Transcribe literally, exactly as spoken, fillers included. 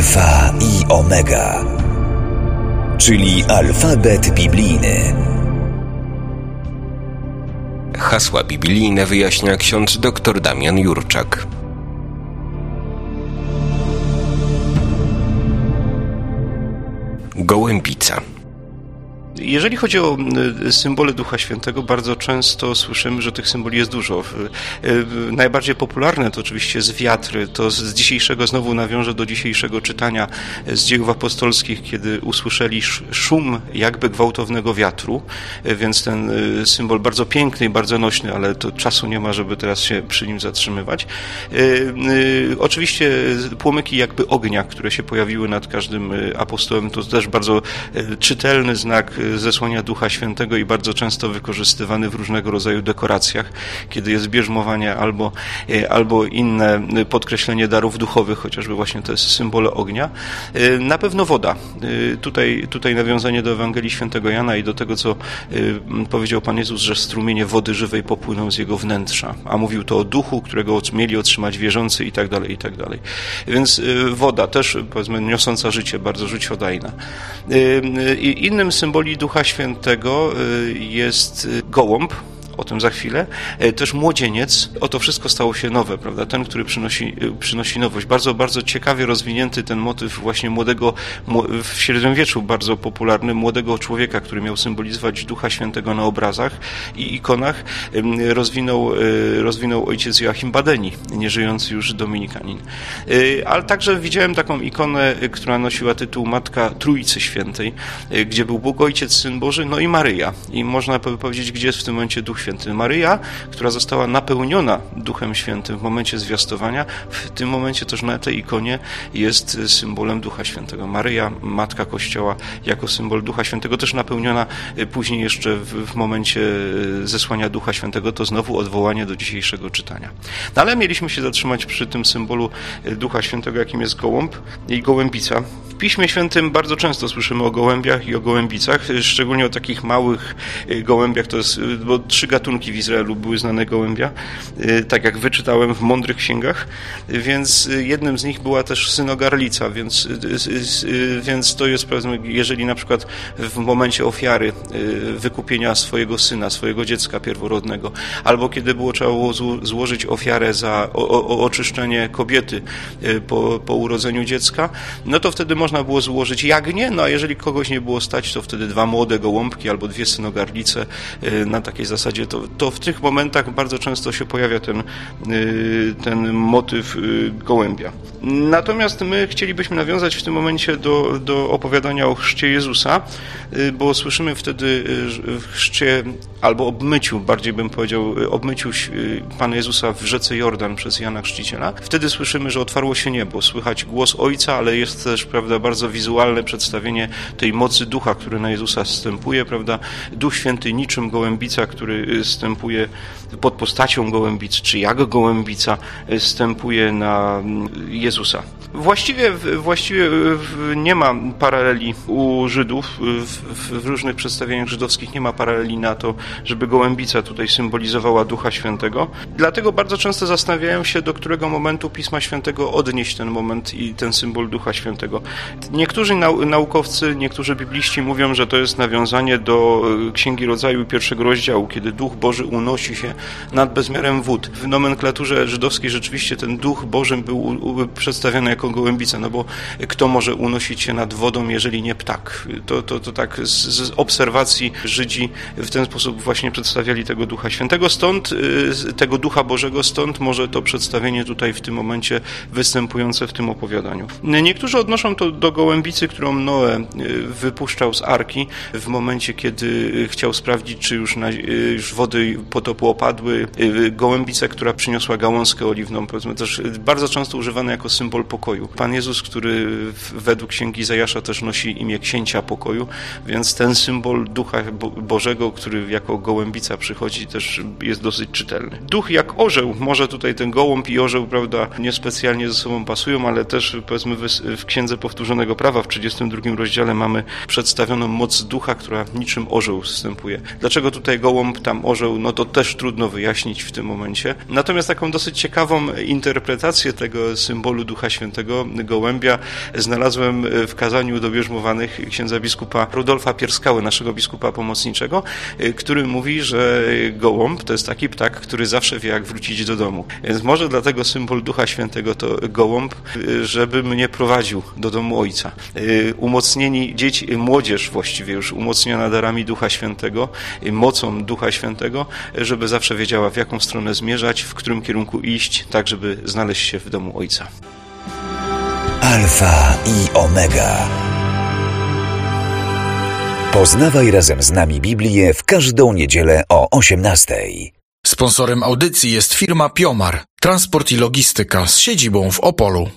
Alfa i Omega, czyli alfabet biblijny. Hasła biblijne wyjaśnia ksiądz dr Damian Jurczak. Gołębica. Jeżeli chodzi o symbole Ducha Świętego, bardzo często słyszymy, że tych symboli jest dużo. Najbardziej popularne to oczywiście jest wiatr. To z dzisiejszego, znowu nawiążę do dzisiejszego czytania z Dziejów Apostolskich, kiedy usłyszeli szum jakby gwałtownego wiatru, więc ten symbol bardzo piękny i bardzo nośny, ale to czasu nie ma, żeby teraz się przy nim zatrzymywać. Oczywiście płomyki jakby ognia, które się pojawiły nad każdym apostołem, to też bardzo czytelny znak zesłania Ducha Świętego i bardzo często wykorzystywany w różnego rodzaju dekoracjach, kiedy jest bierzmowanie albo, albo inne podkreślenie darów duchowych, chociażby właśnie te symbole ognia. Na pewno woda. Tutaj, tutaj nawiązanie do Ewangelii Świętego Jana i do tego, co powiedział Pan Jezus, że strumienie wody żywej popłyną z jego wnętrza, a mówił to o duchu, którego mieli otrzymać wierzący i tak dalej, i tak dalej. Więc woda też, powiedzmy, niosąca życie, bardzo życiodajna. I innym symbolem Ducha Świętego jest gołąb, o tym za chwilę, też młodzieniec. Oto wszystko stało się nowe, prawda? Ten, który przynosi, przynosi nowość. Bardzo, bardzo ciekawie rozwinięty ten motyw właśnie młodego, w średniowieczu bardzo popularny, młodego człowieka, który miał symbolizować Ducha Świętego na obrazach i ikonach, rozwinął, rozwinął ojciec Joachim Badeni, nieżyjący już dominikanin. Ale także widziałem taką ikonę, która nosiła tytuł Matka Trójcy Świętej, gdzie był Bóg Ojciec, Syn Boży, no i Maryja. I można powiedzieć, gdzie jest w tym momencie Duch Święty. Maryja, która została napełniona Duchem Świętym w momencie zwiastowania, w tym momencie też na tej ikonie jest symbolem Ducha Świętego. Maryja, Matka Kościoła, jako symbol Ducha Świętego, też napełniona później jeszcze w, w momencie zesłania Ducha Świętego, to znowu odwołanie do dzisiejszego czytania. No ale mieliśmy się zatrzymać przy tym symbolu Ducha Świętego, jakim jest gołąb i gołębica. W Piśmie Świętym bardzo często słyszymy o gołębiach i o gołębicach, szczególnie o takich małych gołębiach, to jest, bo trzy gatunki w Izraelu były znane gołębia, tak jak wyczytałem w mądrych księgach, więc jednym z nich była też synogarlica, więc, więc to jest, jeżeli na przykład w momencie ofiary wykupienia swojego syna, swojego dziecka pierworodnego, albo kiedy było trzeba było złożyć ofiarę za o, o oczyszczenie kobiety po, po urodzeniu dziecka, no to wtedy można było złożyć jagnię, no a jeżeli kogoś nie było stać, to wtedy dwa młode gołąbki albo dwie synogarlice na takiej zasadzie. To, to w tych momentach bardzo często się pojawia ten, ten motyw gołębia. Natomiast my chcielibyśmy nawiązać w tym momencie do, do opowiadania o chrzcie Jezusa, bo słyszymy wtedy w chrzcie albo obmyciu, bardziej bym powiedział, obmyciu Pana Jezusa w rzece Jordan przez Jana Chrzciciela. Wtedy słyszymy, że otwarło się niebo, słychać głos Ojca, ale jest też, prawda, bardzo wizualne przedstawienie tej mocy Ducha, który na Jezusa zstępuje, prawda? Duch Święty niczym gołębica, który zstępuje pod postacią gołębicy, czy jak gołębica zstępuje na Jezusa. Właściwie, właściwie nie ma paraleli u Żydów, w, w różnych przedstawieniach żydowskich nie ma paraleli na to, żeby gołębica tutaj symbolizowała Ducha Świętego. Dlatego bardzo często zastanawiają się, do którego momentu Pisma Świętego odnieść ten moment i ten symbol Ducha Świętego. Niektórzy nau- naukowcy, niektórzy bibliści mówią, że to jest nawiązanie do Księgi Rodzaju pierwszego rozdziału, kiedy Duch Boży unosi się nad bezmiarem wód. W nomenklaturze żydowskiej rzeczywiście ten Duch Boży był u, u, przedstawiony jako gołębica, no bo kto może unosić się nad wodą, jeżeli nie ptak? To, to, to tak z, z obserwacji Żydzi w ten sposób właśnie przedstawiali tego Ducha Świętego, stąd tego Ducha Bożego, stąd może to przedstawienie tutaj w tym momencie występujące w tym opowiadaniu. Niektórzy odnoszą to do gołębicy, którą Noe wypuszczał z arki w momencie, kiedy chciał sprawdzić, czy już, na, już wody potopu opadły. Gołębicę, która przyniosła gałązkę oliwną, powiedzmy też bardzo często używane jako symbol pokoju. Pan Jezus, który według Księgi Izajasza też nosi imię Księcia Pokoju, więc ten symbol Ducha Bożego, który jako gołębica przychodzi, też jest dosyć czytelny. Duch jak orzeł, może tutaj ten gołąb i orzeł, prawda, niespecjalnie ze sobą pasują, ale też powiedzmy w Księdze Powtórzonego Prawa w trzydziestym drugim rozdziale mamy przedstawioną moc Ducha, która niczym orzeł wstępuje. Dlaczego tutaj gołąb, tam sam orzeł, no to też trudno wyjaśnić w tym momencie. Natomiast taką dosyć ciekawą interpretację tego symbolu Ducha Świętego, gołębia, znalazłem w kazaniu do bierzmowanych księdza biskupa Rudolfa Pierskały, naszego biskupa pomocniczego, który mówi, że gołąb to jest taki ptak, który zawsze wie, jak wrócić do domu. Więc może dlatego symbol Ducha Świętego to gołąb, żeby mnie prowadził do domu Ojca. Umocnieni dzieci, młodzież właściwie już umocniona darami Ducha Świętego, mocą Ducha Świętego, żeby zawsze wiedziała, w jaką stronę zmierzać, w którym kierunku iść, tak żeby znaleźć się w domu Ojca. Alfa i Omega. Poznawaj razem z nami Biblię w każdą niedzielę o osiemnastej. Sponsorem audycji jest firma Piomar, transport i logistyka z siedzibą w Opolu.